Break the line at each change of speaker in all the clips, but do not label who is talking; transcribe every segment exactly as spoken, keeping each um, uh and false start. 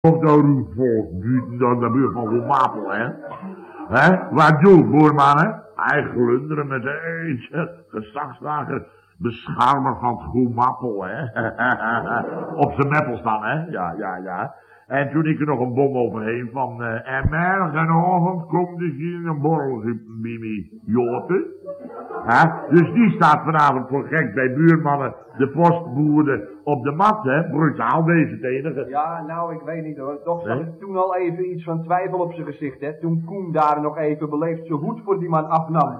Of nou die volksbuiten dan de buurt van Roemapel, hè? Hè? Wat doe, boermannen? Hij glunderen met eentje gezagsdrager, beschermer van het Roemapel, hè? Op zijn meppels dan, hè? Ja, ja, ja. En toen ik er nog een bom overheen van, uh, en morgenochtend komt dus hier een borrel, Mimi Joten. Dus die staat vanavond voor gek bij buurmannen, de postboeren op de mat, hè? Brutaal deze het enige.
Ja, nou, ik weet niet hoor. Toch zag ik toen al even iets van twijfel op zijn gezicht, hè? Toen Koen daar nog even beleefd zijn hoed voor die man afnam.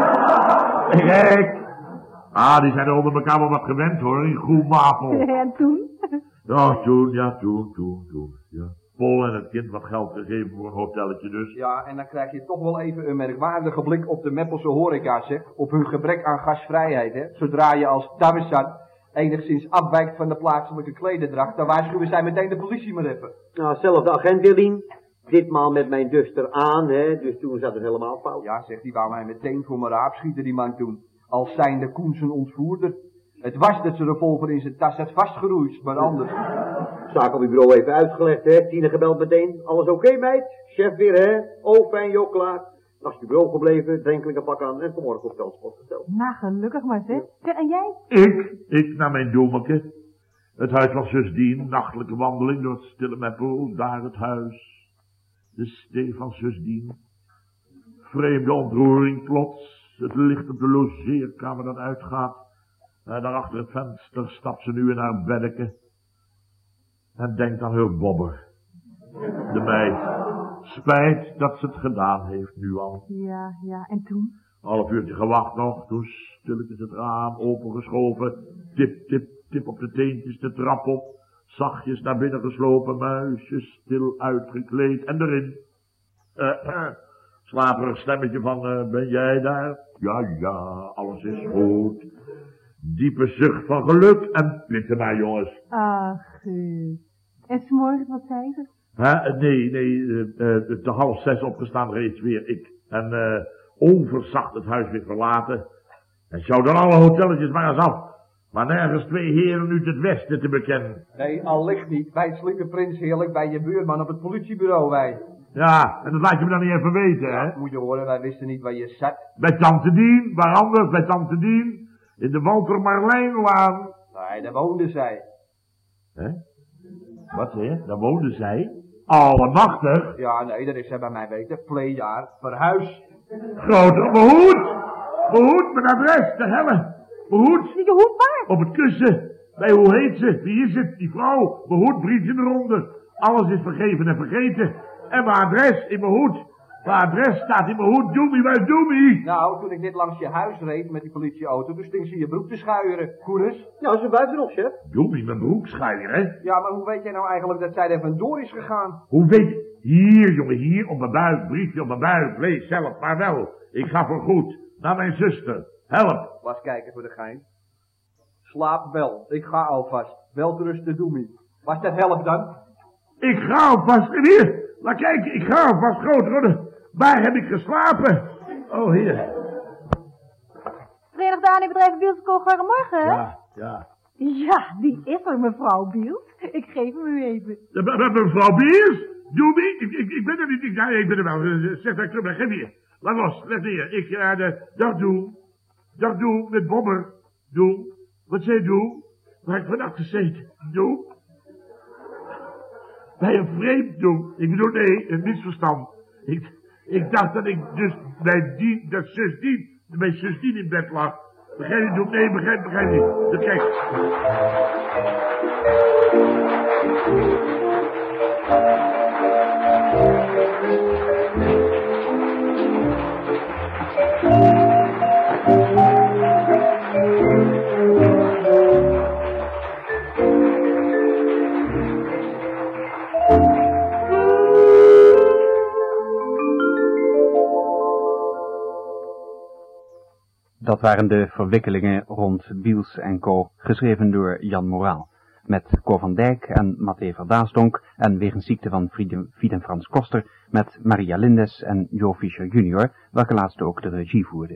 Kijk! Ah, die zijn er onder elkaar wel wat gewend hoor, in Groenwapel.
En toen?
Ja, toen, ja, toen, toen, toen, ja. Paul en het kind wat geld gegeven voor een hotelletje dus.
Ja, en dan krijg je toch wel even een merkwaardige blik op de Meppelse horeca, zeg. Op hun gebrek aan gastvrijheid, hè. Zodra je als Tarzan enigszins afwijkt van de plaatselijke klederdracht, dan waarschuwen zij meteen de politie maar even.
Nou, zelfde agent Wilien. Ditmaal met mijn duster aan, hè. Dus toen zat het helemaal fout.
Ja, zegt die wou mij meteen voor me raap schieten, die man toen. Als zijnde Koen zijn ontvoerder. Het was dat zijn revolver in zijn tas had vastgeroeid, maar anders.
Zaak op uw bureau even uitgelegd, hè. Tine gebeld meteen. Alles oké, okay, meid? Chef weer, hè? Oh, fijn, joh, klaar. Naast je bureau gebleven, drinkelijke pak aan en vanmorgen op veldsport gesteld.
Nou, gelukkig maar, zeg. Ja. En jij?
Ik, ik naar mijn doemeltje. Het huis van zus Dien, nachtelijke wandeling door het stille Meppel, daar het huis. De stee van zus Dien. Vreemde ontroering plots. Het licht op de logeerkamer dat uitgaat. En daar achter het venster stapt ze nu in haar beddeke. En denkt aan haar bobber. De meid. Spijt dat ze het gedaan heeft nu al.
Ja, ja, en toen?
Half uurtje gewacht nog. Toen stilletjes het raam opengeschoven. Tip, tip, tip op de teentjes de trap op. Zachtjes naar binnen geslopen. Muisjes stil uitgekleed. En erin. Eh, uh, slaperig stemmetje van, uh, ben jij daar? Ja, ja, alles is goed. Diepe zucht van geluk en pitten maar, jongens.
Ach, uh. En 's morgens wat zei ze?
Huh? Nee, nee, uh, uh, te half zes opgestaan reeds weer ik. En uh, onverzacht het huis weer verlaten. En zou dan alle hotelletjes maar eens af. Maar nergens twee heren uit het westen te bekennen.
Nee, al ligt niet. Wij sliepen prins heerlijk bij je buurman op het politiebureau, wij.
Ja, en dat laat je me dan niet even weten,
ja,
hè?
Moet je horen, wij wisten niet waar je zat.
Bij Tante Dien, waar anders, bij Tante Dien. In de Walter Marlijnlaan.
Nee, daar woonde zij.
Hè? Wat zeg je? Daar woonde zij? Allemachtig.
Ja, nee, dat is zij bij mij weten. Pleejaar, verhuis.
Groter behoed. Behoed, mijn adres, de helle. Behoed.
Die hoed waar?
Op het kussen. Bij hoe heet ze? Wie is het? Die vrouw. Behoed, briefje eronder. Alles is vergeven en vergeten. En mijn adres in mijn hoed. Mijn adres staat in mijn hoed. Doemie, waar is Doemie?
Nou, toen ik net langs je huis reed met die politieauto, toen sting ze je broek te schuieren. Koenus?
Nou, ze buiten nog, chef.
Doemie, mijn broek schuieren, hè?
Ja, maar hoe weet jij nou eigenlijk dat zij er vandoor is gegaan?
Hoe weet je? Hier, jongen, hier, op mijn buik. Briefje op mijn buik. Lees zelf, maar wel. Ik ga voor goed. Naar mijn zuster. Help.
Was kijken voor de gein. Slaap wel. Ik ga alvast. Welterusten, Doemie. Was dat helft dan?
Ik ga alvast. Hier. Laat kijken, ik ga alvast groot worden. Waar heb ik geslapen? Oh, hier.
Verenigde Aanneembedrijven Biels, goedemorgen, hè?
Ja, ja.
Ja, die is er, mevrouw Biels. Ik geef hem u even.
De, de, de, mevrouw Biels? Doemie? Ik, ik, ik ben er niet. Ik, ja, ik ben er wel. Zeg dat ik terug ben. Geef hier. Laat los. Leg neer. Ik, uh, de, dag Doem. Dag Doem, met Bobber. Doem. Wat zei Doem? Waar heb ik vannacht gezeten? Doem. Bij een vreemd Doem. Ik bedoel, nee, een misverstand. Ik, ik dacht dat ik dus bij die, dat zus Dien, bij zus Dien in bed lag. Begrijp je, Doem? Nee, begrijp, begrijp niet. Dus kijk.
Dat waren de verwikkelingen rond Biels en Co, geschreven door Jan Moraal. Met Cor van Dijk en Matthé Verdaasdonk en wegens ziekte van Fieden Frans Koster met Maria Lindes en Jo Fischer junior, welke laatste ook de regie voerde.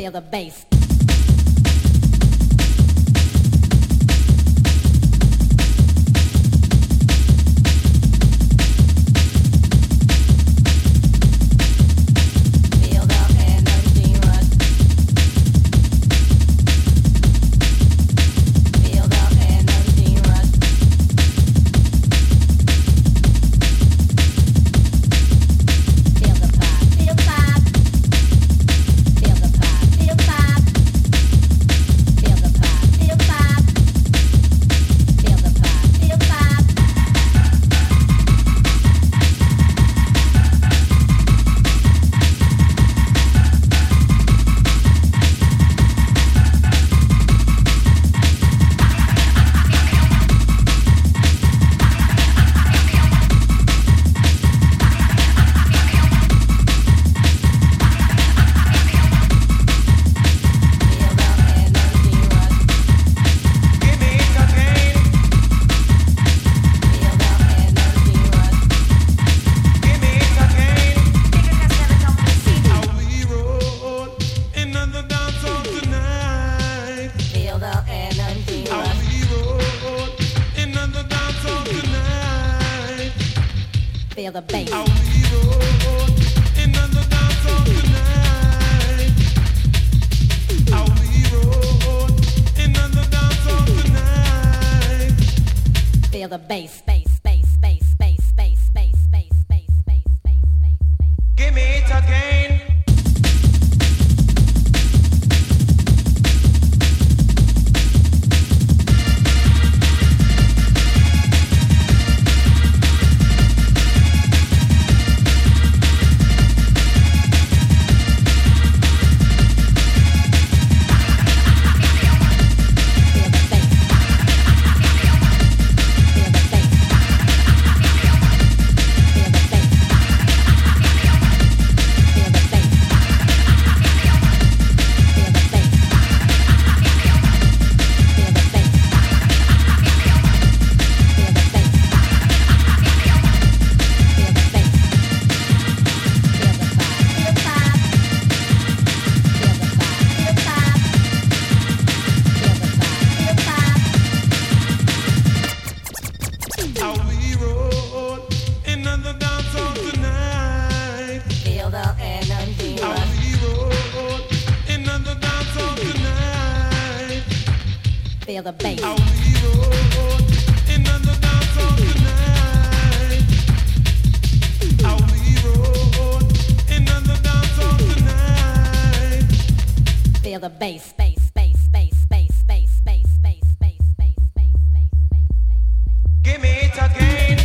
Feel the bass. Feel the bass. How we roll in the dance hall tonight. How we roll in the dance hall tonight. Feel the bass, bass, bass, bass, bass, bass, bass, bass, bass, bass, bass, bass. Give me it again. Feel the bass. How we roll in the dance hall tonight. How we roll in the dance hall tonight. Feel the bass, bass, bass, bass, bass, bass, bass, bass, bass, bass, bass, bass, bass. Give me it again.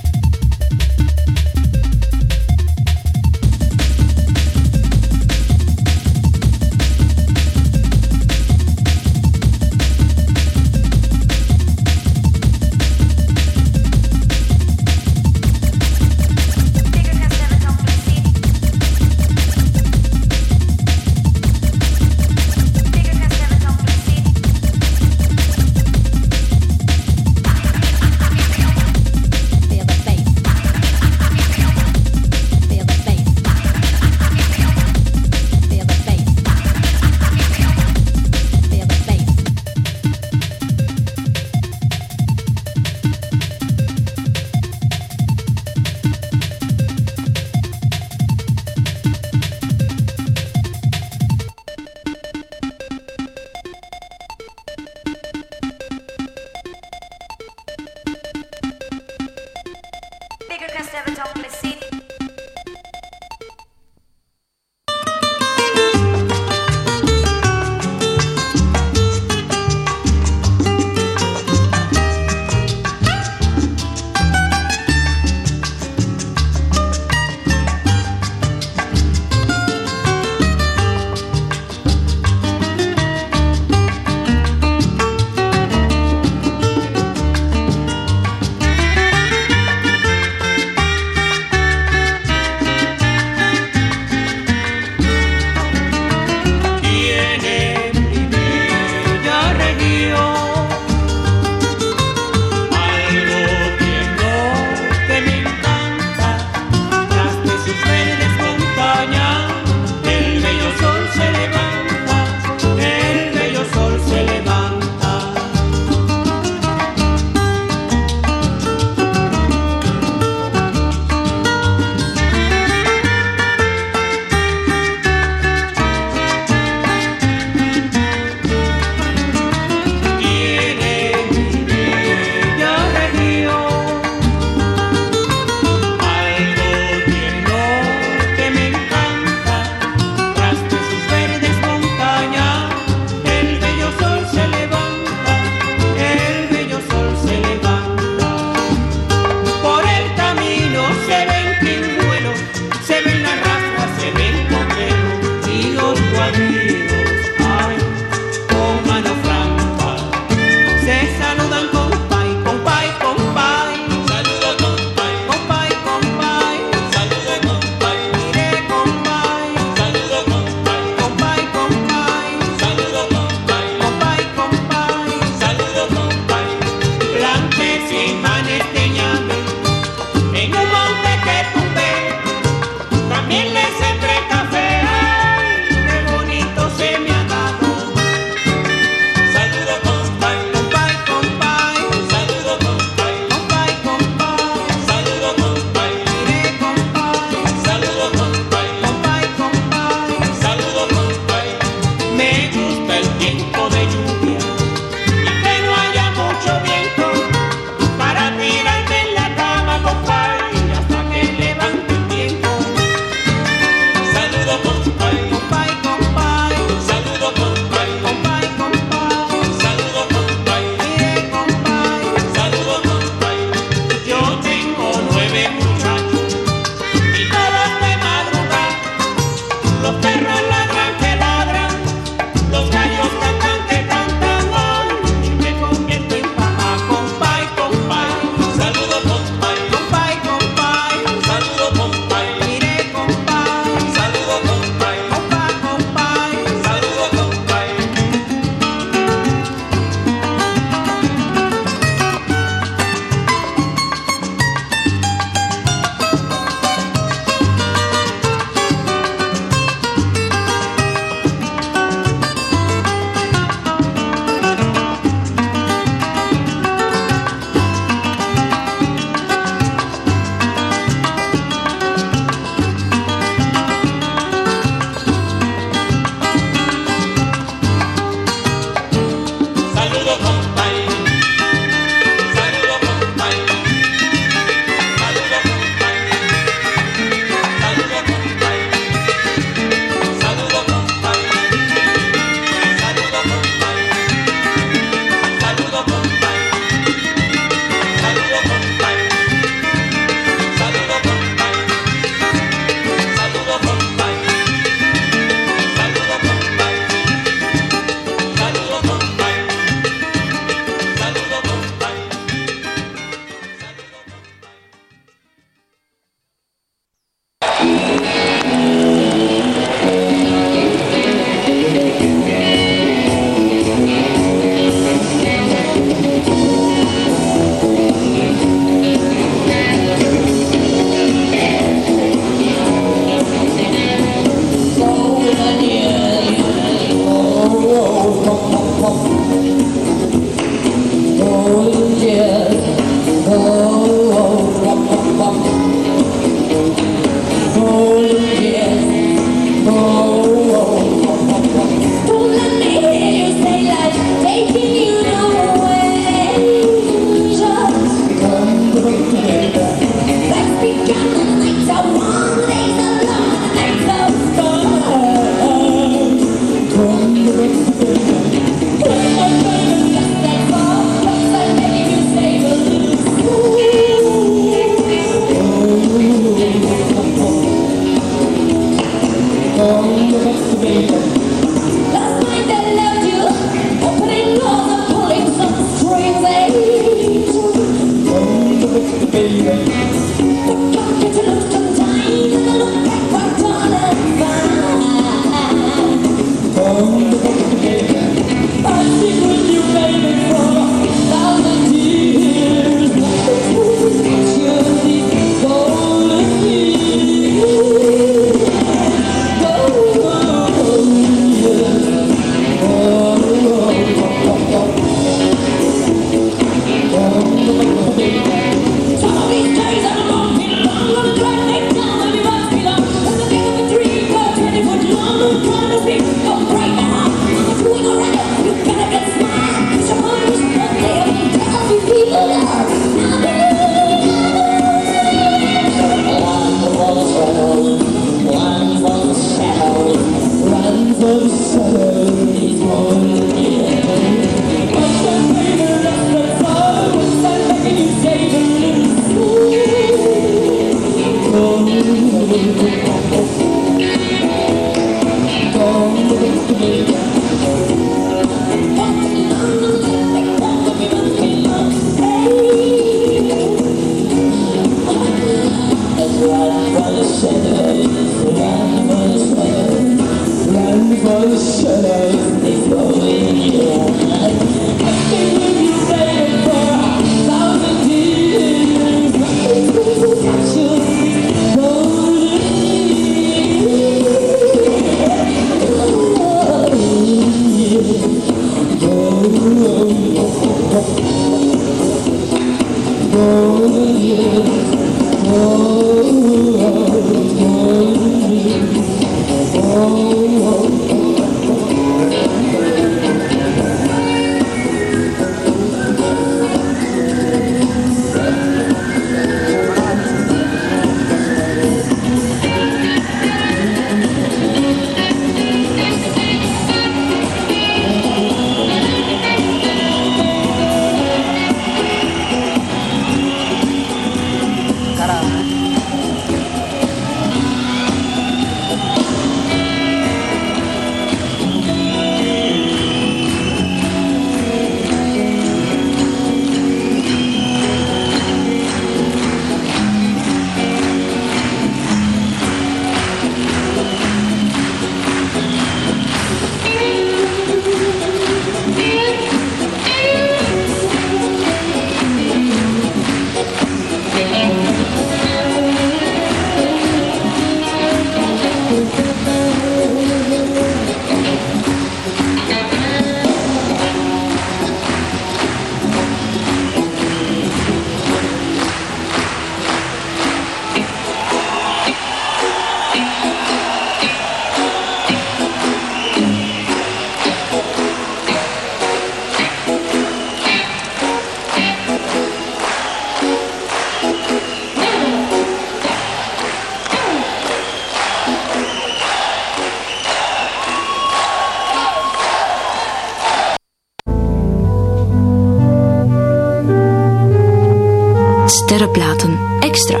Sterrenplaten Extra.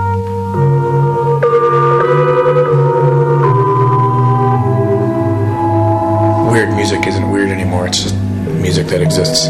Weird music isn't weird anymore, it's just music that exists.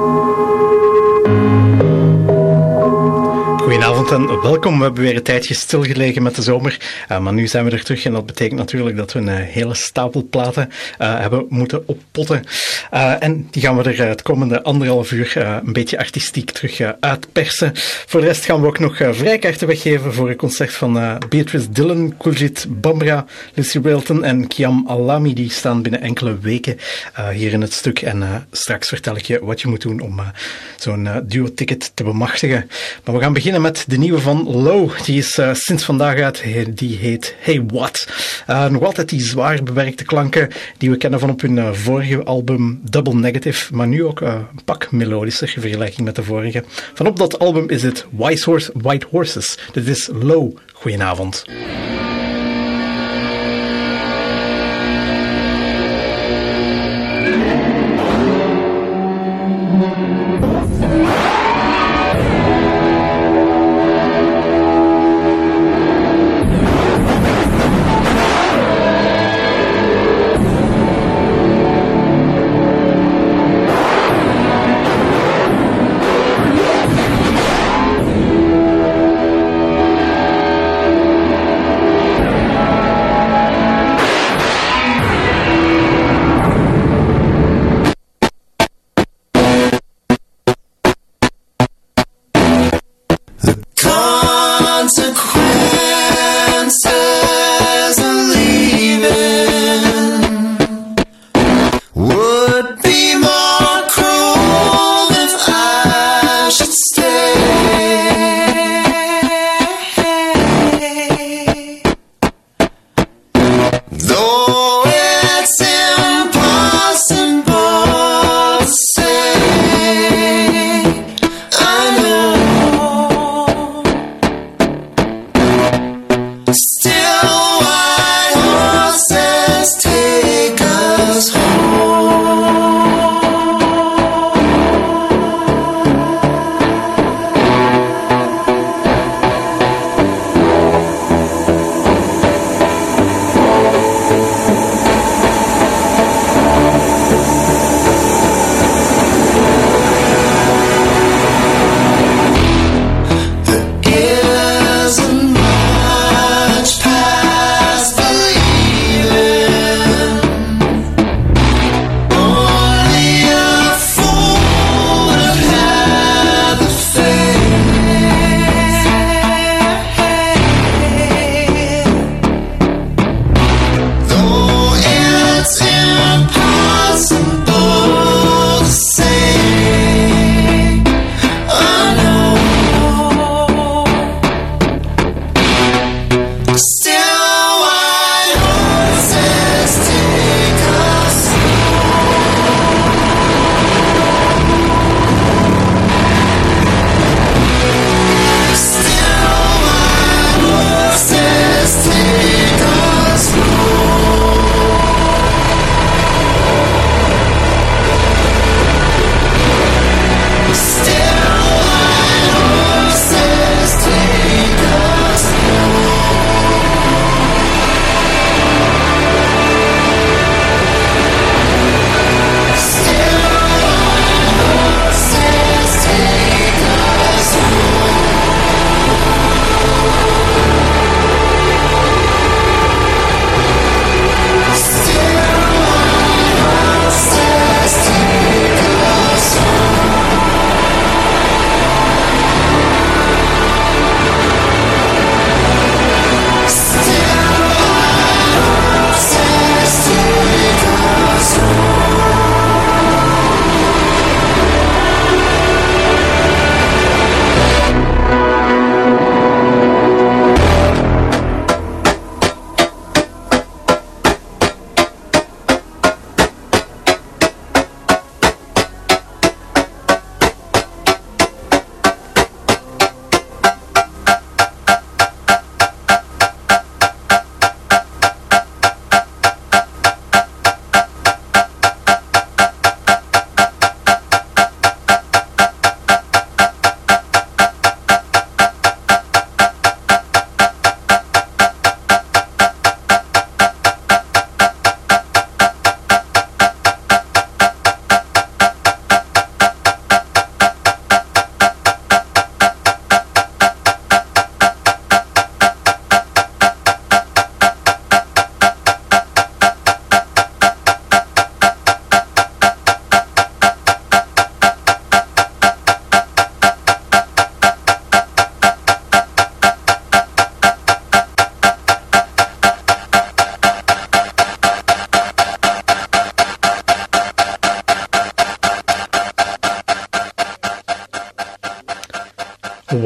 Goedenavond en welkom. We hebben weer een tijdje stilgelegen met de zomer, uh, maar nu zijn we er terug en dat betekent natuurlijk dat we een uh, hele stapel platen uh, hebben moeten oppotten. Uh, en die gaan we er uh, het komende anderhalf uur uh, een beetje artistiek terug uh, uitpersen. Voor de rest gaan we ook nog uh, vrijkaarten weggeven voor een concert van uh, Beatrice Dillon, Kuljit Bamra, Lucy Railton en Kiam Alami. Die staan binnen enkele weken uh, hier in het stuk. En uh, straks vertel ik je wat je moet doen om uh, zo'n uh, duo-ticket te bemachtigen. Maar we gaan beginnen met de nieuwe van Low. Die is uh, sinds vandaag uit. Die heet Hey What. Uh, nog altijd die zwaar bewerkte klanken die we kennen van op hun uh, vorige album Double Negative, maar nu ook uh, een pak melodischer in vergelijking met de vorige. Vanop dat album is het Wise Horse, White Horses. Dit is Low. Goedenavond.
We'll be right back.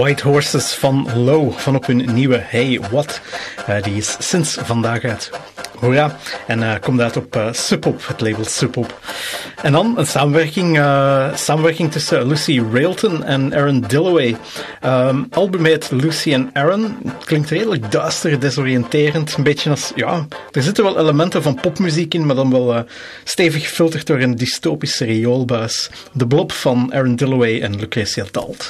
White Horses van Low van op hun nieuwe Hey What. Uh, die is sinds vandaag uit. Hoera. En uh, komt uit op uh, Sub Pop, het label Sub Pop. En dan een samenwerking, uh, samenwerking tussen Lucy Railton en Aaron Dilloway. Um, album heet Lucy en Aaron. Klinkt redelijk duister, desoriënterend. Een beetje als, ja, er zitten wel elementen van popmuziek in, maar dan wel uh, stevig gefilterd door een dystopische rioolbuis. De Blob van Aaron Dilloway en Lucretia Dalt.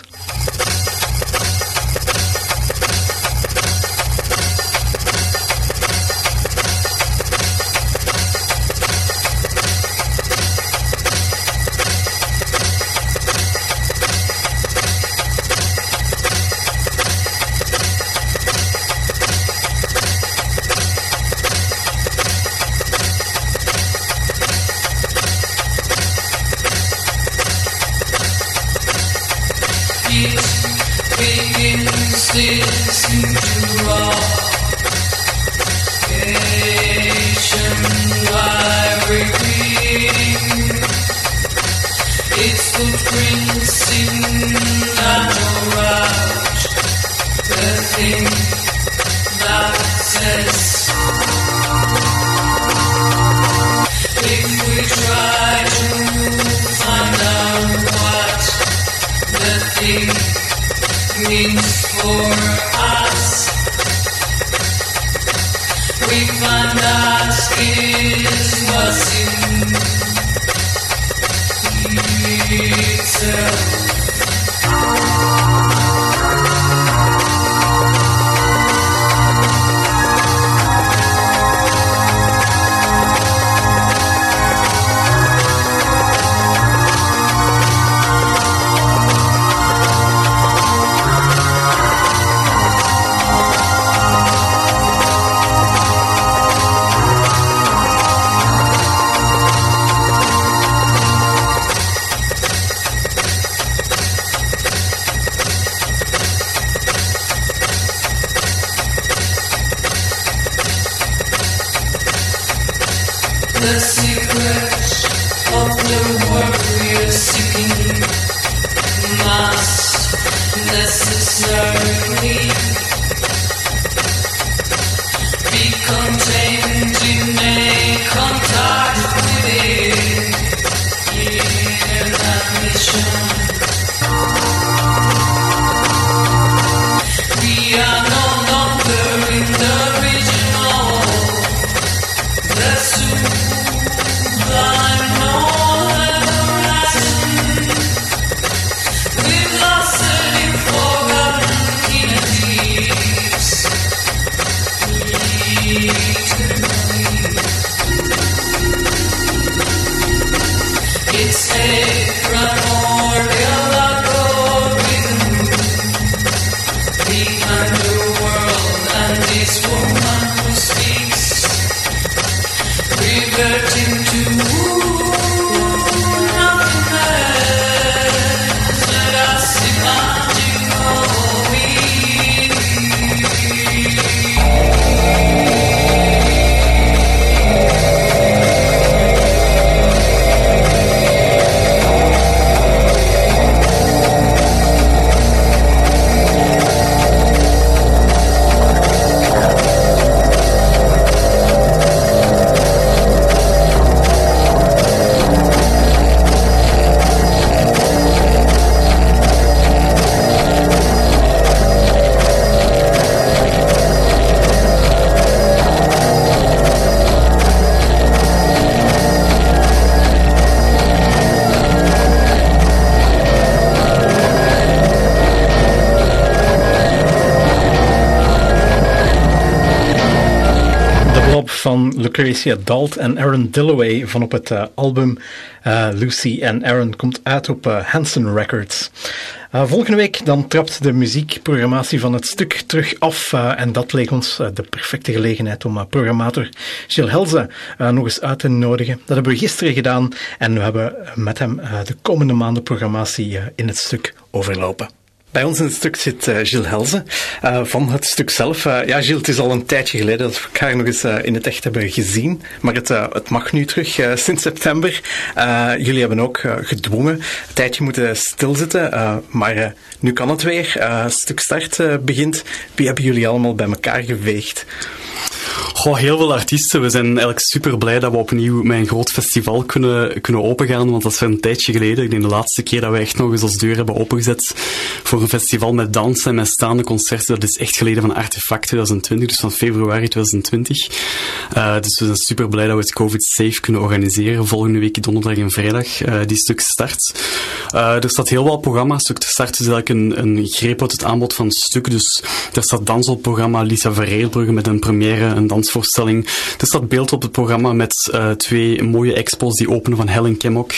Van Lucretia Dalt en Aaron Dilloway van op het uh, album uh, Lucy en Aaron komt uit op uh, Hanson Records. Uh, volgende week dan trapt de muziekprogrammatie van het stuk terug af uh, en dat leek ons uh, de perfecte gelegenheid om uh, programmator Gilles Helze uh, nog eens uit te nodigen. Dat hebben we gisteren gedaan en we hebben met hem uh, de komende maanden programmatie uh, in het stuk overlopen. Bij ons in het stuk zit uh, Gilles Helze uh, van het stuk zelf. Uh, ja, Gilles, het is al een tijdje geleden dat we elkaar nog eens uh, in het echt hebben gezien. Maar het, uh, het mag nu terug uh, sinds september. Uh, jullie hebben ook uh, gedwongen een tijdje moeten stilzitten. Uh, maar uh, nu kan het weer. Uh, het stuk start uh, begint. Wie hebben jullie allemaal bij elkaar geveegd?
Goh, heel veel artiesten. We zijn eigenlijk super blij dat we opnieuw met een groot festival kunnen, kunnen opengaan. Want dat is een tijdje geleden. Ik denk de laatste keer dat we echt nog eens ons deur hebben opengezet voor een festival met dansen en met staande concerten. Dat is echt geleden van Artefact twintig twintig, dus van februari twintig twintig. Uh, dus we zijn super blij dat we het COVID-safe kunnen organiseren. Volgende week donderdag en vrijdag uh, die stuk start. Uh, er staat heel wat programma. Stuk start is eigenlijk een, een greep uit het aanbod van het stuk. Dus er staat dans op het programma, Lisa Verheerbrugge met een première, een dansvoorstelling. Er staat beeld op het programma met uh, twee mooie expos die openen van Helen Kemok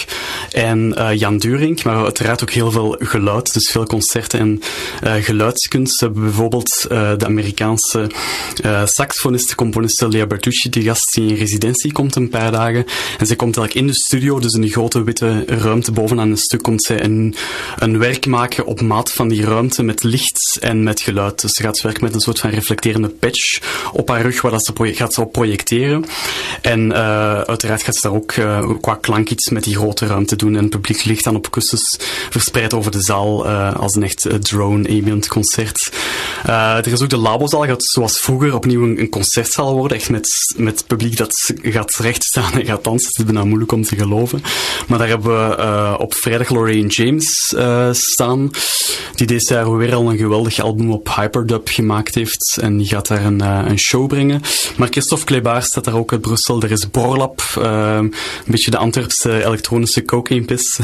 en uh, Jan Durink, maar uiteraard ook heel veel geluid, dus veel concerten en uh, geluidskunst. We hebben bijvoorbeeld uh, de Amerikaanse uh, saxofoniste, componiste Lea Bertucci, die gast die in residentie komt een paar dagen. En zij komt eigenlijk in de studio, dus in de grote witte ruimte bovenaan het stuk, komt zij een, een werk maken op maat van die ruimte met licht en met geluid. Dus ze gaat werken met een soort van reflecterende patch op haar rug, waar dat ze proje- gaat ze op projecteren. En uh, uiteraard gaat ze daar ook uh, qua klank iets met die grote ruimte doen. En het publiek ligt dan op kussens verspreid over de zaal uh, als een echt uh, drone ambient concert. Uh, er is ook de Labozaal, gaat zoals vroeger opnieuw een, een concertzaal worden, echt met, met publiek dat gaat recht staan en gaat dansen. Het is bijna moeilijk om te geloven. Maar daar hebben we uh, op vrijdag Lorraine James uh, staan, die deze jaar weer al een geweldig album op Hyperdub gemaakt heeft. En die gaat daar een, uh, een show brengen. Maar Christophe Clébar staat daar ook uit Brussel. Er is Borlap, uh, een beetje de Antwerpse elektronische cocaine piss.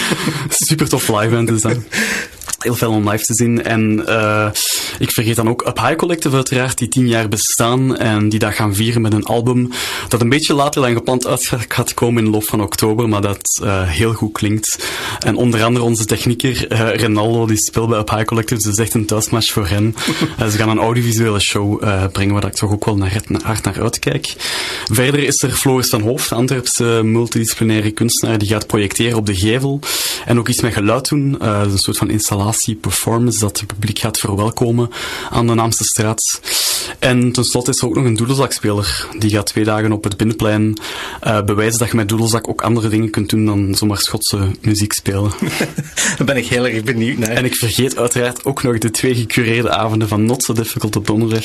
Super tof live band is dat. Heel veel om live te zien. En uh, ik vergeet dan ook Up High Collective uiteraard, die tien jaar bestaan en die dat gaan vieren met een album dat een beetje later dan gepland uit gaat komen in de loop van oktober, maar dat uh, heel goed klinkt. En onder andere onze technieker uh, Renaldo, die speelt bij Up High Collective, dus dat is echt een thuismatch voor hen. Uh, ze gaan een audiovisuele show uh, brengen, waar ik toch ook wel naar, naar, hard naar uitkijk. Verder is er Floris van Hoof, de Antwerpse multidisciplinaire kunstenaar, die gaat projecteren op de gevel en ook iets met geluid doen. Uh, een soort van installatie, performance, dat het publiek gaat verwelkomen aan de Naamse straat. En tenslotte is er ook nog een doedelzakspeler. Die gaat twee dagen op het Binnenplein uh, bewijzen dat je met doedelzak ook andere dingen kunt doen dan zomaar Schotse muziek spelen.
Daar ben ik heel erg benieuwd naar.
En ik vergeet uiteraard ook nog de twee gecureerde avonden van Not So Difficult op donderdag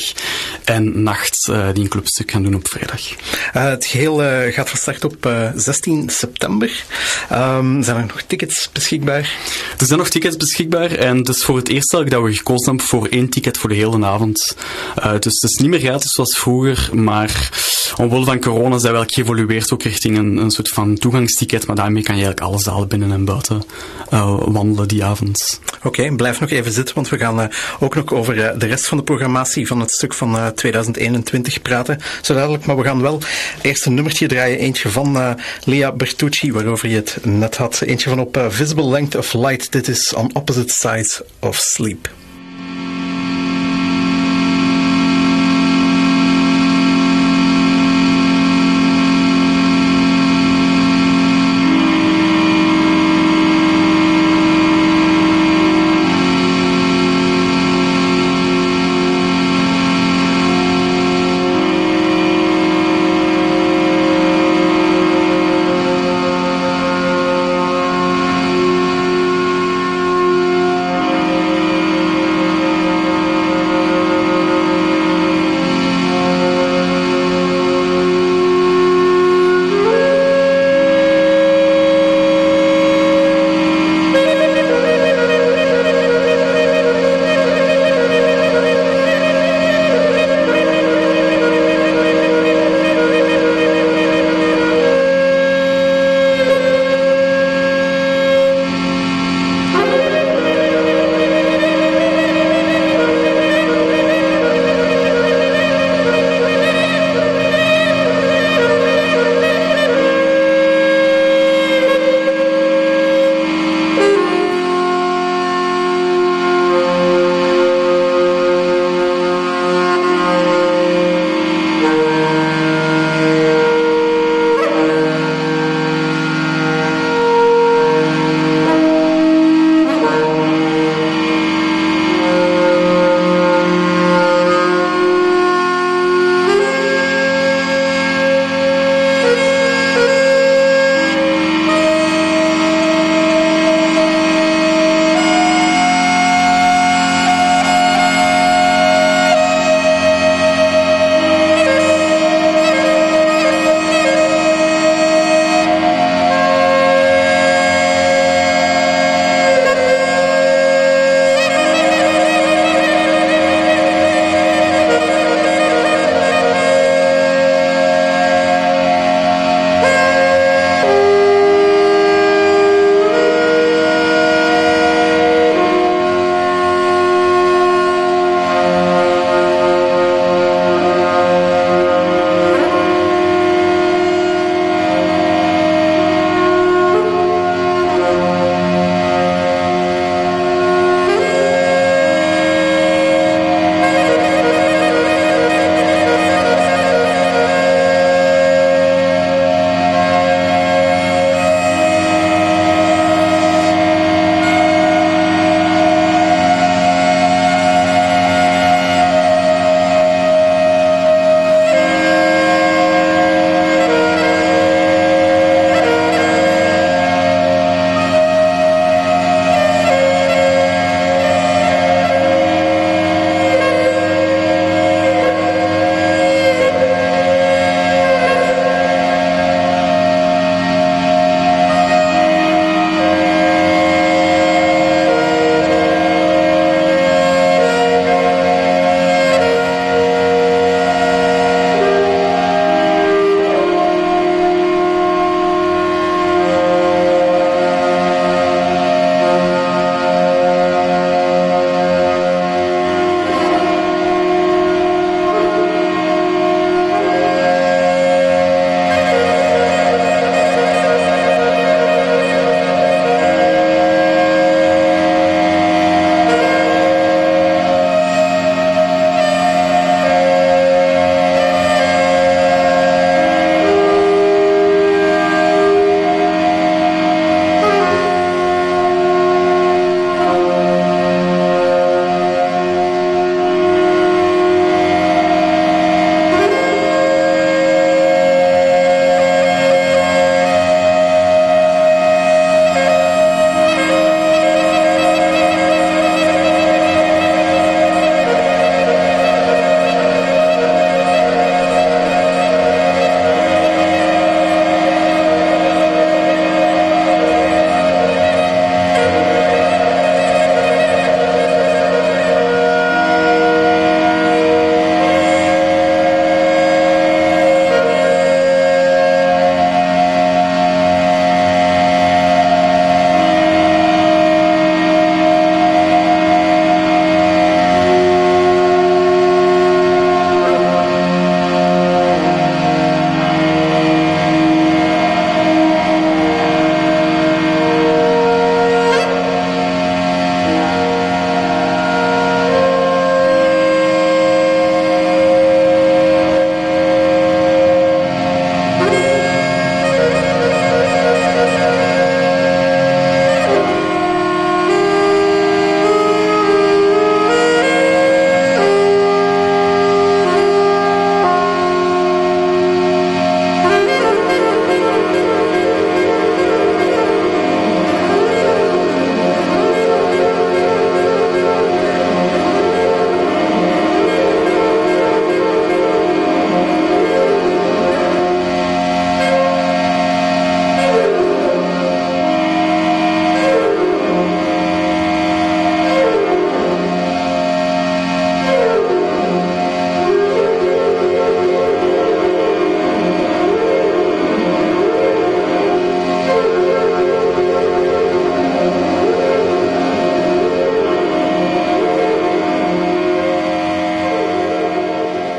en Nacht, uh, die een clubstuk gaan doen op vrijdag.
Uh, het geheel uh, gaat van start op uh, zestien september. Um, zijn er nog tickets beschikbaar?
Er zijn nog tickets beschikbaar en het is voor het eerst dat we gekozen hebben voor één ticket voor de hele avond. Uh, dus het is niet meer gratis zoals vroeger, maar omwille van corona zijn we wel geëvolueerd ook richting een, een soort van toegangsticket, maar daarmee kan je eigenlijk alle zalen binnen en buiten uh, wandelen die avond.
Oké, okay, blijf nog even zitten, want we gaan uh, ook nog over uh, de rest van de programmatie van het stuk van uh, tweeduizend eenentwintig praten, zo dadelijk, maar we gaan wel eerst een nummertje draaien, eentje van uh, Lea Bertucci, waarover je het net had, eentje van op uh, Visible Length of Light. Dit is On Opposite Sides of Sleep.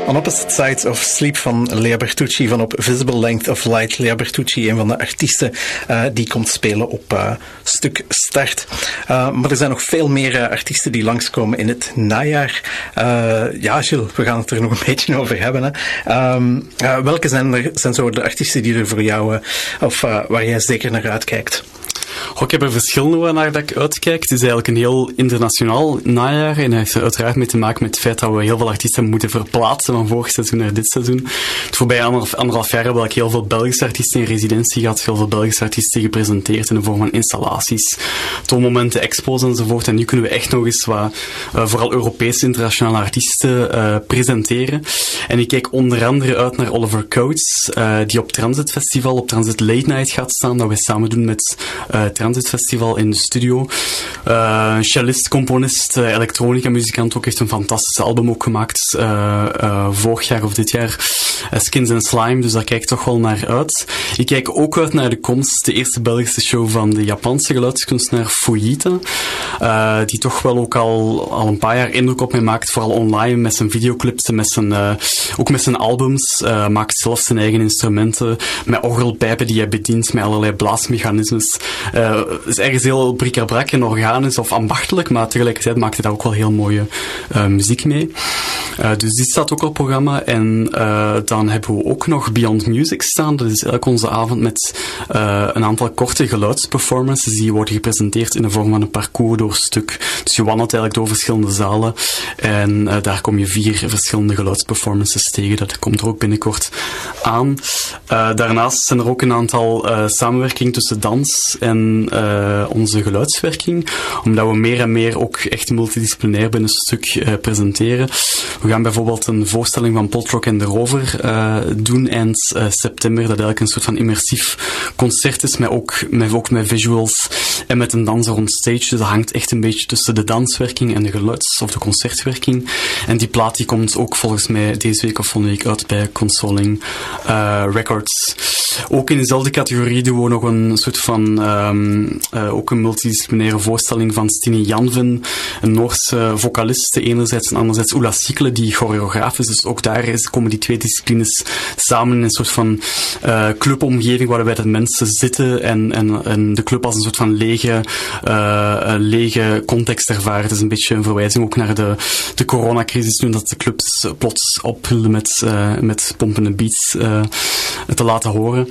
On Opposite Sides of Sleep van Lea Bertucci van op Visible Length of Light. Lea Bertucci, een van de artiesten uh, die komt spelen op uh, Stuk Start. Uh, maar er zijn nog veel meer uh, artiesten die langskomen in het najaar. Uh, ja, Gilles, we gaan het er nog een beetje over hebben. Hè. Um, uh, welke zijn, er, zijn zo de artiesten die er voor jou, uh, of uh, waar jij zeker naar uitkijkt?
Goh, ik heb er verschillende waarnaar dat ik uitkijk. Het is eigenlijk een heel internationaal najaar en dat heeft er uiteraard mee te maken met het feit dat we heel veel artiesten moeten verplaatsen van vorig seizoen naar dit seizoen. Het voorbije anderhalf, anderhalf jaar hebben we heel veel Belgische artiesten in residentie gehad, heel veel Belgische artiesten gepresenteerd in de vorm van installaties, toonmomenten, expos enzovoort. En nu kunnen we echt nog eens wat, uh, vooral Europese internationale artiesten uh, presenteren. En ik kijk onder andere uit naar Oliver Coates, uh, die op Transit Festival, op Transit Late Night gaat staan, dat wij samen doen met uh, Transit Festival in de studio. Uh, cellist, componist, uh, elektronica muzikant ook, heeft een fantastisch album ook gemaakt uh, uh, vorig jaar of dit jaar. Uh, Skins and Slime, dus daar kijk ik toch wel naar uit. Ik kijk ook uit naar de komst, de eerste Belgische show van de Japanse geluidskunstenaar Fujita, uh, die toch wel ook al, al een paar jaar indruk op mij maakt, vooral online, met zijn videoclips en met zijn, uh, ook met zijn albums. Uh, maakt zelf zijn eigen instrumenten, met orgelpijpen die hij bedient, met allerlei blaasmechanismes. Uh, is ergens heel bric-à-brac en organisch of ambachtelijk, maar tegelijkertijd maakt hij daar ook wel heel mooie uh, muziek mee. Uh, dus die staat ook op het programma. En uh, dan hebben we ook nog Beyond Music staan. Dat is eigenlijk onze avond met uh, een aantal korte geluidsperformances die worden gepresenteerd in de vorm van een parcours door stuk. Dus je wandelt eigenlijk door verschillende zalen en uh, daar kom je vier verschillende geluidsperformances tegen. Dat komt er ook binnenkort aan. Uh, daarnaast zijn er ook een aantal uh, samenwerkingen tussen dans en uh, onze geluidswerking, omdat we meer en meer ook echt multidisciplinair binnen een stuk uh, presenteren. We gaan bijvoorbeeld een voorstelling van Poltrock en de Rover uh, doen eind uh, september, dat eigenlijk een soort van immersief concert is, met ook, met, ook met visuals en met een danser on stage. Dus dat hangt echt een beetje tussen de danswerking en de geluids- of de concertwerking. En die plaat die komt ook volgens mij deze week of volgende week uit bij Consoling uh, Records. Ook in dezelfde categorie doen we nog een soort van um, uh, ook een multidisciplinaire voorstelling van Stine Janven, een Noorse vocaliste enerzijds en anderzijds Ulla Sikle, die choreograaf is. Dus ook daar is, komen die twee disciplines samen in een soort van uh, clubomgeving waarbij de mensen zitten en, en, en de club als een soort van lege, uh, lege context ervaren. Het is een beetje een verwijzing ook naar de, de coronacrisis, nu dat de clubs plots ophielden met, uh, met pompende beats uh, te laten horen.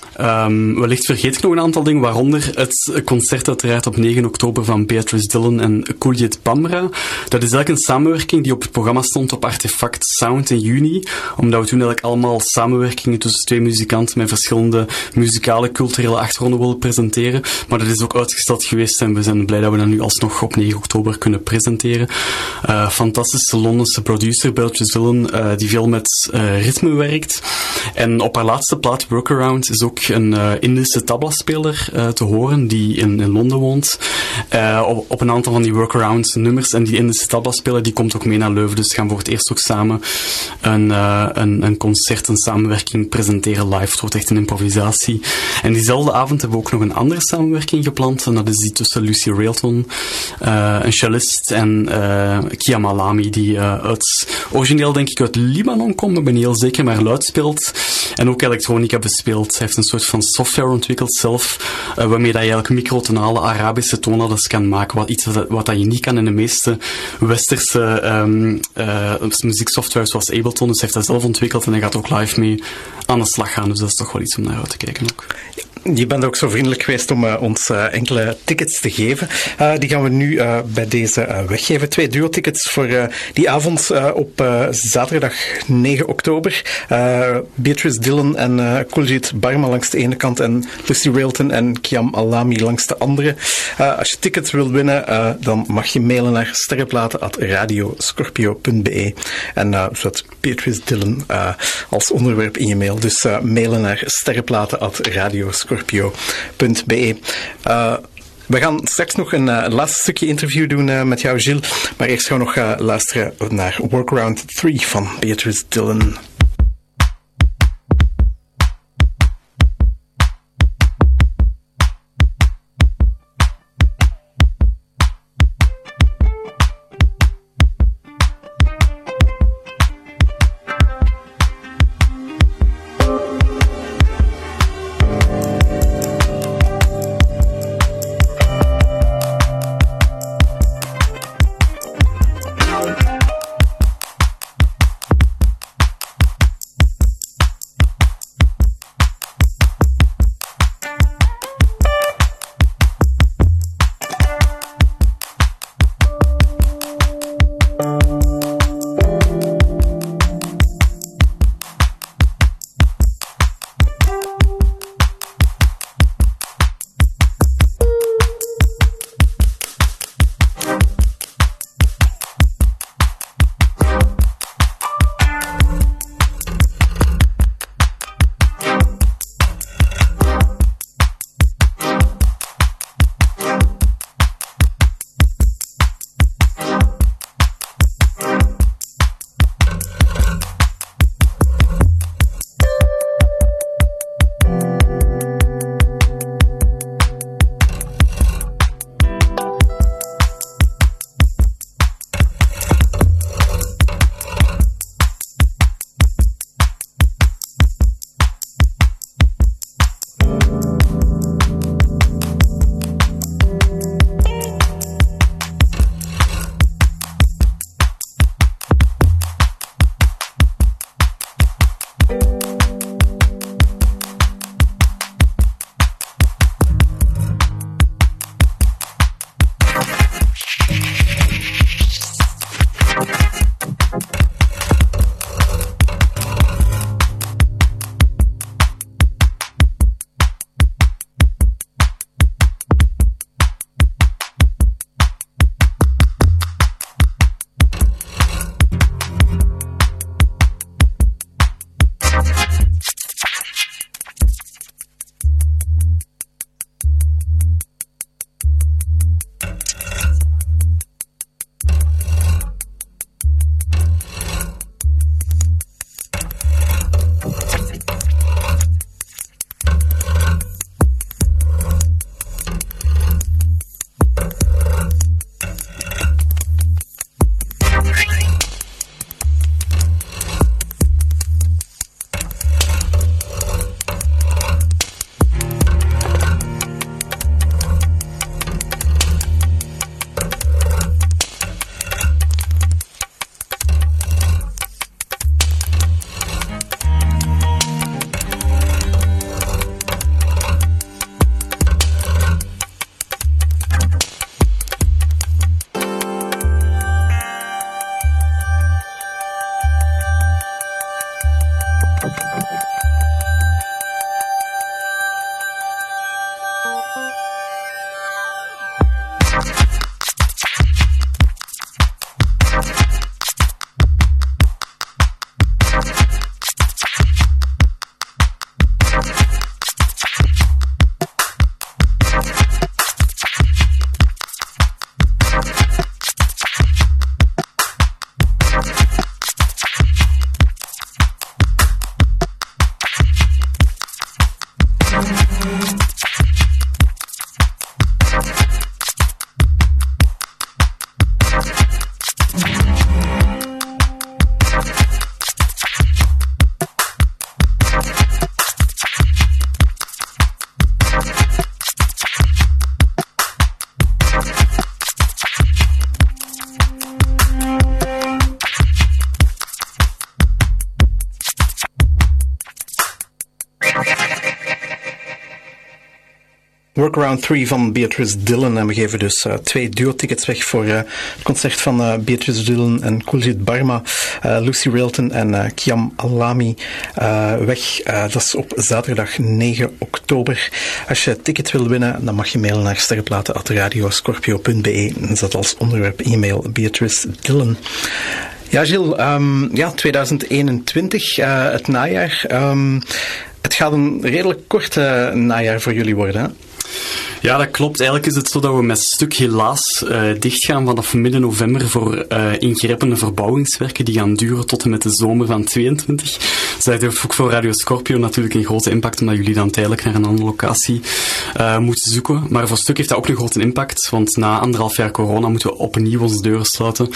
Um, wellicht vergeet ik nog een aantal dingen, waaronder het concert uiteraard op negen oktober van Beatrice Dillon en Kuljit Bamra. Dat is eigenlijk een samenwerking die op het programma stond op Artefact Sound in juni, omdat we toen eigenlijk allemaal samenwerkingen tussen twee muzikanten met verschillende muzikale, culturele achtergronden willen presenteren. Maar dat is ook uitgesteld geweest en we zijn blij dat we dat nu alsnog op negen oktober kunnen presenteren. Uh, fantastische Londense producer, Beatrice Dillon, uh, die veel met uh, ritme werkt. En op haar laatste plaat, Workaround, is ook een uh, Indische tablaspeler uh, te horen die in, in Londen woont. Uh, op, op een aantal van die workaround nummers. En die Indische tablaspeler die komt ook mee naar Leuven. Dus gaan we voor het eerst ook samen een, uh, een, een concert, een samenwerking presenteren live. Het wordt echt een improvisatie. En diezelfde avond hebben we ook nog een andere samenwerking gepland. En dat is die tussen Lucy Railton, uh, een cellist, en uh, Kia Malami, die uh, uit, origineel denk ik uit Libanon komt, ik ben niet heel zeker, maar luid speelt. En ook elektronica bespeelt. Hij heeft een soort van software ontwikkeld zelf, uh, waarmee dat je eigenlijk microtonale Arabische toonaarden kan maken, wat iets wat, wat dat je niet kan in de meeste westerse um, uh, muzieksoftware zoals Ableton. Dus hij heeft dat zelf ontwikkeld en hij gaat ook live mee aan de slag gaan. Dus dat is toch wel iets om naar uit te kijken ook.
Je bent ook zo vriendelijk geweest om uh, ons uh, enkele tickets te geven. Uh, die gaan we nu uh, bij deze uh, weggeven. Twee duo-tickets voor uh, die avond uh, op uh, zaterdag negen oktober. Uh, Beatrice Dillon en uh, Kuljit Bamra langs de ene kant en Lucy Railton en Kiam Alami langs de andere. Uh, als je tickets wilt winnen, uh, dan mag je mailen naar sterrenplaten at radioscorpio punt be en uh, zet Beatrice Dillon uh, als onderwerp in je mail. Dus uh, mailen naar sterrenplaten at radioscorpio punt be. Uh, we gaan straks nog een uh, laatste stukje interview doen uh, met jou, Gilles. Maar eerst gaan we nog uh, luisteren naar Workaround drie van Beatrice Dillon. Workaround drie van Beatrice Dillon. En we geven dus uh, twee duo-tickets weg voor uh, het concert van uh, Beatrice Dillon en Kuljit Barma, uh, Lucy Railton en uh, Kiam Alami uh, weg. Uh, dat is op zaterdag negen oktober. Als je een ticket wil winnen, dan mag je mailen naar sterrenplaten apenstaartje radioscorpio punt be. En zet als onderwerp e-mail Beatrice Dillon. Ja, Gilles, um, ja, tweeduizend eenentwintig, uh, het najaar. Um, het gaat een redelijk kort uh, najaar voor jullie worden, hè?
Ja, dat klopt. Eigenlijk is het zo dat we met stuk helaas uh, dichtgaan vanaf midden november voor uh, ingrijpende verbouwingswerken die gaan duren tot en met de zomer van tweeëntwintig. Dus dat heeft ook voor Radio Scorpio natuurlijk een grote impact, omdat jullie dan tijdelijk naar een andere locatie uh, moeten zoeken. Maar voor stuk heeft dat ook een grote impact, want na anderhalf jaar corona moeten we opnieuw onze deuren sluiten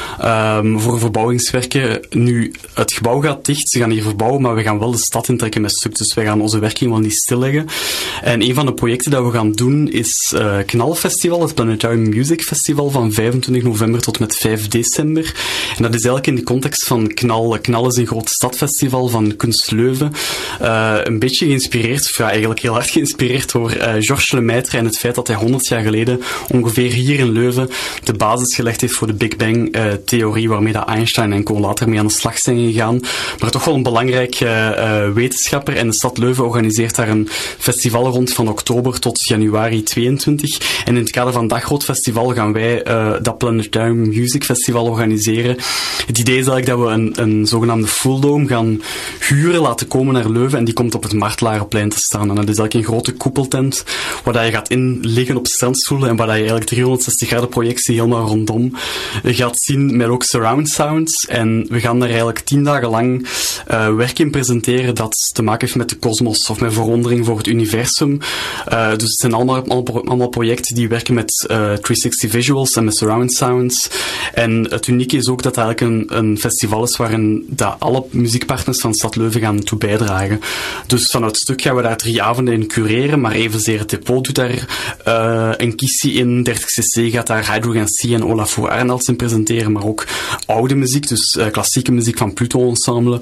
um, voor verbouwingswerken. Nu, het gebouw gaat dicht, ze gaan hier verbouwen, maar we gaan wel de stad intrekken met stuk, dus wij gaan onze werking wel niet stilleggen. En een van de projecten dat we gaan doen is uh, Knalfestival, het Planetarium Music Festival van vijfentwintig november tot met vijf december. En dat is eigenlijk in de context van Knal. Knal is een groot stadfestival van Kunst Leuven. Uh, een beetje geïnspireerd, ja, eigenlijk heel hard geïnspireerd door uh, Georges Lemaitre en het feit dat hij honderd jaar geleden ongeveer hier in Leuven de basis gelegd heeft voor de Big Bang uh, theorie, waarmee dat Einstein en co later mee aan de slag zijn gegaan. Maar toch wel een belangrijk uh, uh, wetenschapper. En de stad Leuven organiseert daar een festival rond van oktober tot januari tweeëntwintig. En in het kader van dat groot festival gaan wij uh, dat Planetarium Music Festival organiseren. Het idee is eigenlijk dat we een, een zogenaamde full dome gaan huren, laten komen naar Leuven, en die komt op het Martelarenplein te staan. En dat is eigenlijk een grote koepeltent waar je gaat in liggen op strandstoelen en waar je eigenlijk driehonderdzestig graden projectie helemaal rondom gaat zien, met ook surround sounds. En we gaan daar eigenlijk tien dagen lang uh, werk in presenteren dat te maken heeft met de kosmos of met verwondering voor het universum. Uh, dus het zijn allemaal, allemaal, allemaal projecten die werken met uh, driehonderdzestig visuals en met surround sounds. En het unieke is ook dat het eigenlijk een, een festival is waarin dat alle muziekpartners van Stad Leuven gaan toe bijdragen. Dus vanuit het stuk gaan we daar drie avonden in cureren, maar evenzeer het depot doet daar uh, een kiesie in. dertig cc gaat daar Hydrogen C en Olafur Arnalds in presenteren, maar ook oude muziek, dus uh, klassieke muziek van Pluto Ensemble.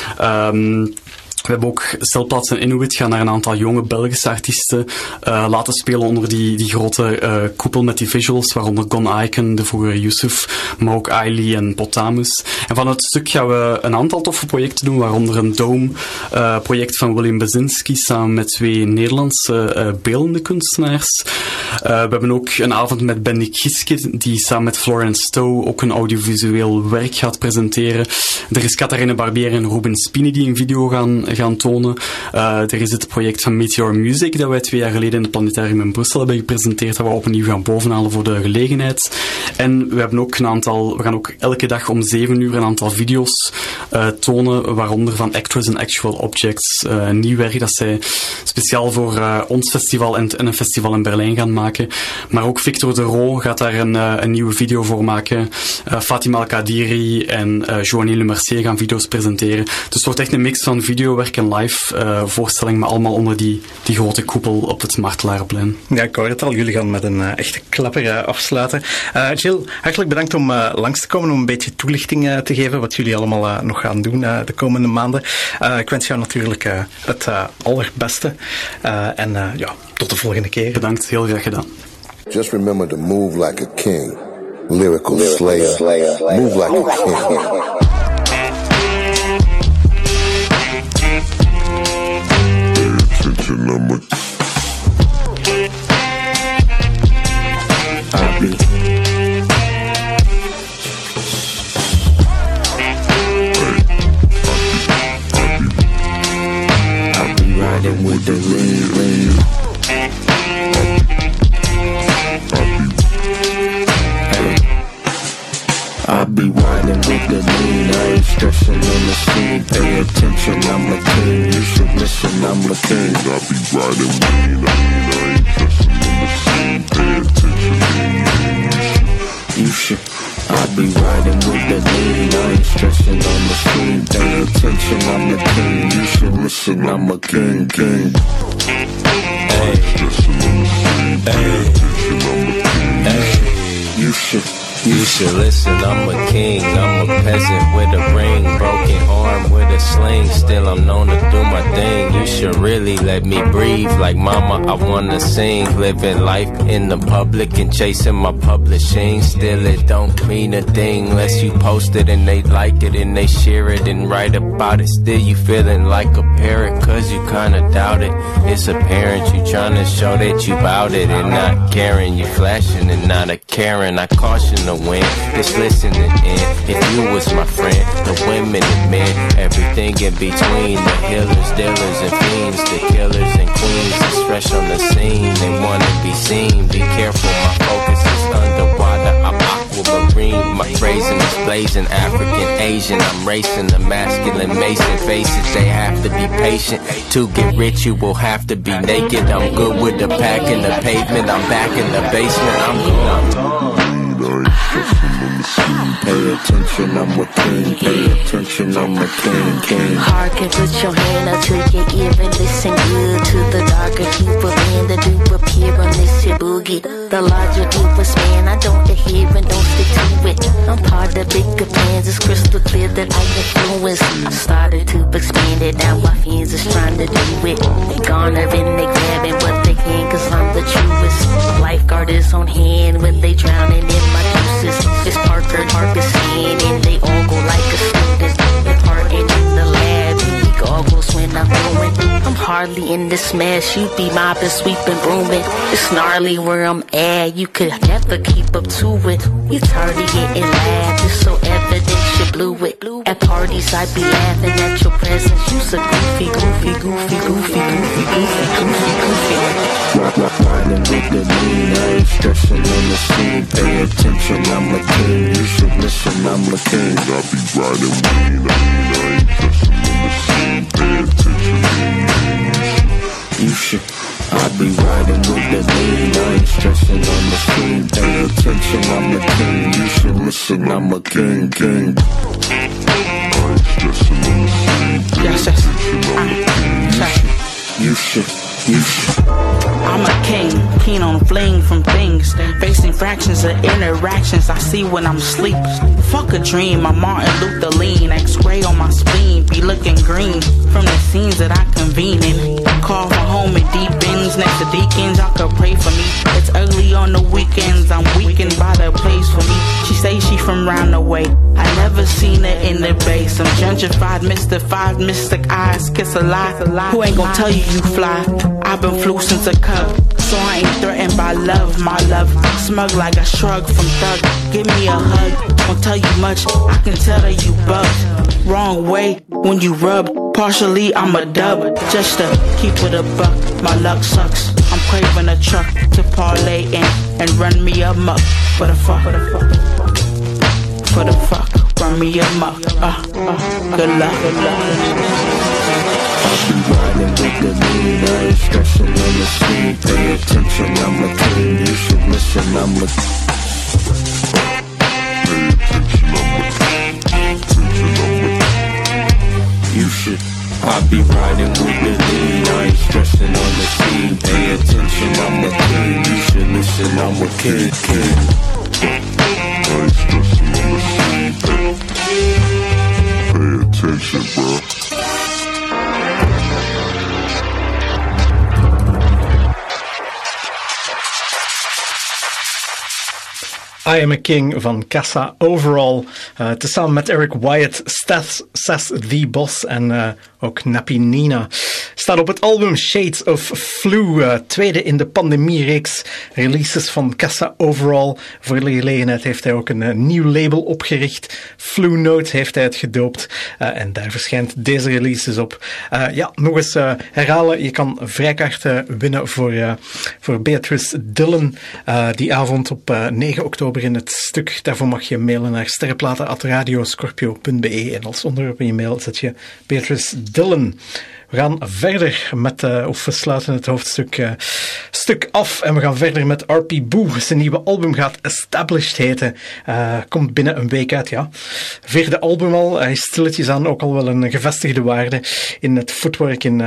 Um, We hebben ook Stelplaats en Inuit gaan naar een aantal jonge Belgische artiesten uh, laten spelen onder die, die grote uh, koepel met die visuals, waaronder Gon Icon, de vroegere Yusuf, maar ook Ailey en Potamus. En van het stuk gaan we een aantal toffe projecten doen, waaronder een Dome uh, project van William Basinski samen met twee Nederlandse uh, beeldende kunstenaars. Uh, we hebben ook een avond met Bendik Giske, die samen met Florence Stowe ook een audiovisueel werk gaat presenteren. Er is Catharine Barbier en Ruben Spini die een video gaan gaan tonen. Uh, er is het project van Meteor Music dat wij twee jaar geleden in het Planetarium in Brussel hebben gepresenteerd, dat we opnieuw gaan bovenhalen voor de gelegenheid. En we hebben ook een aantal, we gaan ook elke dag om zeven uur een aantal video's uh, tonen, waaronder van Actors and Actual Objects, uh, een nieuw werk dat zij speciaal voor uh, ons festival en, en een festival in Berlijn gaan maken. Maar ook Victor de Roo gaat daar een, uh, een nieuwe video voor maken. Uh, Fatima Al-Kadiri en uh, Joanie Le Mercier gaan video's presenteren. Dus het wordt echt een mix van video werk en live uh, voorstelling, maar allemaal onder die, die grote koepel op het Martelarenplein.
Ja, ik hoor het al. Jullie gaan met een uh, echte klapper uh, afsluiten. Uh, Jill, hartelijk bedankt om uh, langs te komen, om een beetje toelichting uh, te geven wat jullie allemaal uh, nog gaan doen uh, de komende maanden. Uh, ik wens jou natuurlijk uh, het uh, allerbeste. Uh, en uh, ja, tot de volgende keer.
Bedankt, heel graag gedaan.
Just remember to move like a king. Lyrical, Lyrical slayer. slayer. Move like move a king. Like attention, number. I'll be. I'll be riding with the lean, lean. I'll be riding with the lean, I ain't stressing on the scene. Pay attention, I'm a king, you should listen, I'm a king. I'll be riding lean, I ain't stressing on the scene. Pay attention, you should. I'll be riding with the lean, I ain't stressing on the scene. Pay attention, I'm a king, you should listen, I'm a king, king. Hey, hey, you should.
You should listen, I'm a king, I'm a peasant with a ring, broke walking armed with a sling. Still I'm known to do my thing. You should really let me breathe. Like mama, I wanna sing. Living life in the public and chasing my publishing. Still it don't mean a thing unless you post it and they like it and they share it and write about it. Still you feeling like a parrot cause you kinda doubt it. It's apparent you tryna show that you bout it and not caring. You flashing and not a Karen. I caution the wind, just listening in. If you was my friend, the women and men, everything in between. The healers, dealers and fiends, the killers and queens is fresh on the scene. They wanna be seen, be careful, my focus is underwater. I'm aquamarine, my phrasing is blazing. African, Asian, I'm racing the masculine mason faces. They have to be patient, to get rich you will have to be naked. I'm good with the pack in the pavement, I'm back in the basement, I'm gone.
Pay attention, I'm a king. Pay attention, I'm a king, king.
Hearken, put your hand up to your ear and listen good to the darker keep of man that do appear on this here boogie. The larger deepest man, I don't adhere and don't stick to it. I'm part of bigger plans, it's crystal clear that I influence. I started to expand it, now my fans is trying to do it. They garnering, they grabbing what they can, cause I'm the truest. Lifeguard is on hand when they drowning in my juices. It's Parker, Parker's hand, and they all go like a student. They're parting in the lab, we goggles when I'm going. I'm hardly in this mess, you be mopping, sweeping, brooming. It's gnarly where I'm at, you could never keep up to it. You tardy getting laughed, it's so evident you blew it. At parties I be laughing at your presence, you's a goofy, goofy, goofy, goofy, goofy, goofy, goofy, goofy.
Riding with the lean, I ain't stressing on the scene. Pay attention, I'm a king. You should listen, I'm a king. I be riding lean, I ain't stressing on the scene. Pay attention, you should. I be riding with the lean, I ain't stressing on the scene. Pay attention, I'm a king. You should listen, I'm a king, king. I ain't stressing on the scene.
Yes, yes.
You should. You should.
I'm a king, keen on fleeing from things, facing fractions of interactions I see when I'm asleep. Fuck a dream, I'm Martin Luther lean, X-ray on my spleen, be looking green from the scenes that I convene in. Call for home in deep ends, next to deacons, y'all could pray for me. It's early on the weekends, I'm weakened by the place for me. She say she from round the way, I never seen her in the base. Some gentrified, mystified, mystic eyes, kiss a lie, who ain't gon' tell you you fly? I've been flu since a cub, so I ain't threatened by love, my love. Smug like a shrug from Thug. Give me a hug, won't tell you much, I can tell that you bugged. Wrong way when you rub, partially I'm a dub. Just to keep it a buck, my luck sucks. I'm craving a truck to parlay in and run me amok. For the fuck, for the fuck, for the fuck, run me amok. Uh, uh, good luck, good luck.
I be riding with the lean, I ain't stressing on the scene. Pay attention, I'm a king. You should listen, I'm a Pay attention, I'm a king. Pay attention, I'm a You should. I be riding with the lean, I ain't stressing on the scene. Pay attention, I'm a king. You should listen, I'm a king, king. I ain't stressing on the scene. Pay attention, bro.
I Am a King van Casa Overall. Uh, tezamen met Eric Wyatt, Seth, Seth The Boss en uh, ook Nappy Nina. Staat op het album Shades of Flu, uh, tweede in de pandemiereeks releases van Casa Overall. Voor de gelegenheid heeft hij ook een uh, nieuw label opgericht. Flu Note heeft hij het gedoopt. Uh, en daar verschijnt deze releases op. Uh, ja, nog eens uh, herhalen. Je kan vrijkaarten winnen voor, uh, voor Beatrice Dillon. Uh, die avond op uh, negen oktober in het stuk. Daarvoor mag je mailen naar sterrenplaten at radioscorpio punt be en als onderwerp in je mail zet je Beatrice Dillon. We gaan verder met, uh, of we sluiten het hoofdstuk uh, stuk af en we gaan verder met R P Boo. Zijn nieuwe album gaat Established heten. Uh, komt binnen een week uit, ja. Vierde album al. Hij is stilletjes aan ook al wel een gevestigde waarde in het footwork, in uh,